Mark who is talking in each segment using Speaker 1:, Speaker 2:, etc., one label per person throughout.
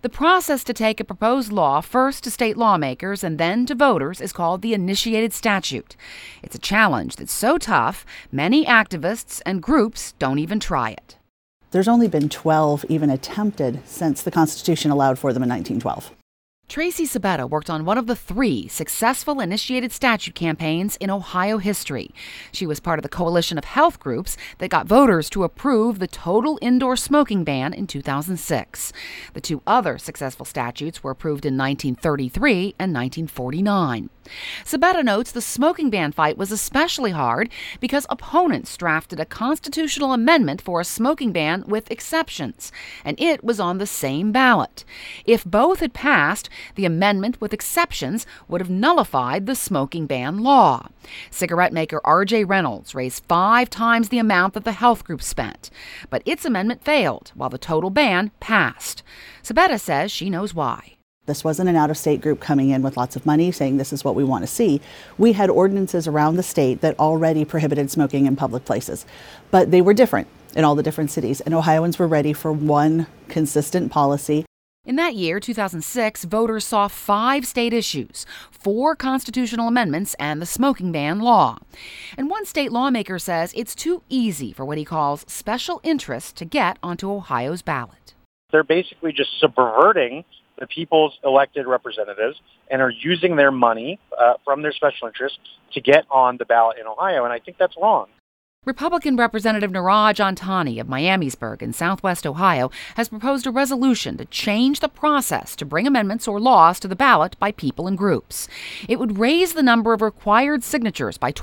Speaker 1: The process to take a proposed law first to state lawmakers and then to voters is called the initiated statute. It's a challenge that's so tough, many activists and groups don't even try it.
Speaker 2: There's only been 12 even attempted since the Constitution allowed for them in 1912.
Speaker 1: Tracy Sabetta worked on one of the 3 successful initiated statute campaigns in Ohio history. She was part of the coalition of health groups that got voters to approve the total indoor smoking ban in 2006. The 2 other successful statutes were approved in 1933 and 1949. Sabetta notes the smoking ban fight was especially hard because opponents drafted a constitutional amendment for a smoking ban with exceptions, and it was on the same ballot. If both had passed, the amendment with exceptions would have nullified the smoking ban law. Cigarette maker R.J. Reynolds raised 5 times the amount that the health group spent, but its amendment failed while the total ban passed. Sabetta says she knows why.
Speaker 2: This wasn't an out-of-state group coming in with lots of money saying this is what we want to see. We had ordinances around the state that already prohibited smoking in public places, but they were different in all the different cities, and Ohioans were ready for one consistent policy.
Speaker 1: In that year, 2006, voters saw 5 state issues, 4 constitutional amendments, and the smoking ban law. And one state lawmaker says it's too easy for what he calls special interests to get onto Ohio's ballot.
Speaker 3: They're basically just subverting the people's elected representatives and are using their money from their special interests to get on the ballot in Ohio, and I think that's wrong.
Speaker 1: Republican Representative Niraj Antani of Miamisburg in southwest Ohio has proposed a resolution to change the process to bring amendments or laws to the ballot by people and groups. It would raise the number of required signatures by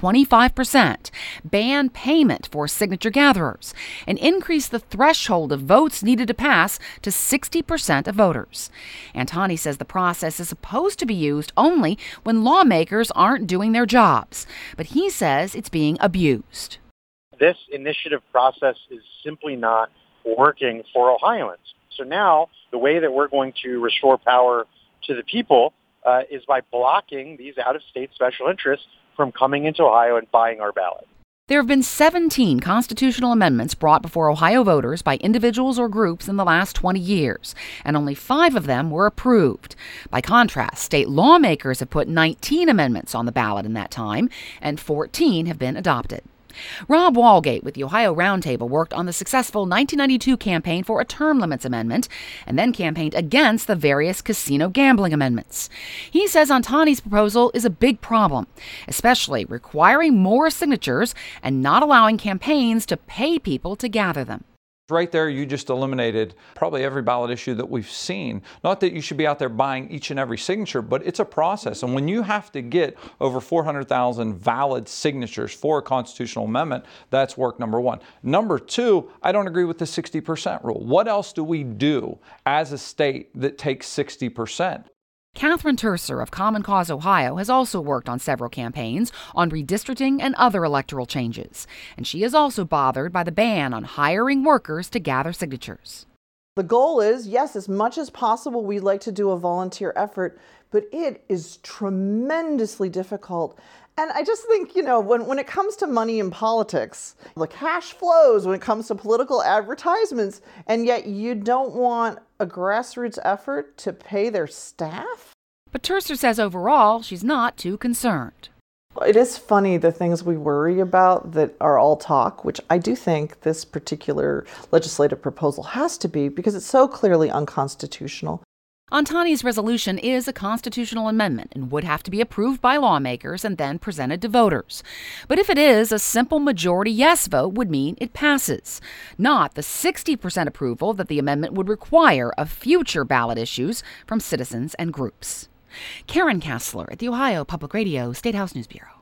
Speaker 1: 25%, ban payment for signature gatherers, and increase the threshold of votes needed to pass to 60% of voters. Antani says the process is supposed to be used only when lawmakers aren't doing their jobs, but he says it's being abused.
Speaker 3: This initiative process is simply not working for Ohioans. So now the way that we're going to restore power to the people is by blocking these out-of-state special interests from coming into Ohio and buying our ballot.
Speaker 1: There have been 17 constitutional amendments brought before Ohio voters by individuals or groups in the last 20 years, and only 5 of them were approved. By contrast, state lawmakers have put 19 amendments on the ballot in that time, and 14 have been adopted. Rob Walgate with the Ohio Roundtable worked on the successful 1992 campaign for a term limits amendment and then campaigned against the various casino gambling amendments. He says Antani's proposal is a big problem, especially requiring more signatures and not allowing campaigns to pay people to gather them.
Speaker 4: Right there, you just eliminated probably every ballot issue that we've seen. Not that you should be out there buying each and every signature, but it's a process. And when you have to get over 400,000 valid signatures for a constitutional amendment, that's work number 1. Number 2, I don't agree with the 60% rule. What else do we do as a state that takes 60%?
Speaker 1: Catherine Terser of Common Cause Ohio has also worked on several campaigns on redistricting and other electoral changes, and she is also bothered by the ban on hiring workers to gather signatures.
Speaker 5: The goal is, yes, as much as possible, we'd like to do a volunteer effort, but it is tremendously difficult. And I just think, when it comes to money in politics, the cash flows when it comes to political advertisements, and yet you don't want a grassroots effort to pay their staff?
Speaker 1: But Terser says overall, she's not too concerned.
Speaker 5: It is funny the things we worry about that are all talk, which I do think this particular legislative proposal has to be because it's so clearly unconstitutional.
Speaker 1: Antani's resolution is a constitutional amendment and would have to be approved by lawmakers and then presented to voters. But if it is, a simple majority yes vote would mean it passes, not the 60% approval that the amendment would require of future ballot issues from citizens and groups. Karen Kassler at the Ohio Public Radio State House News Bureau.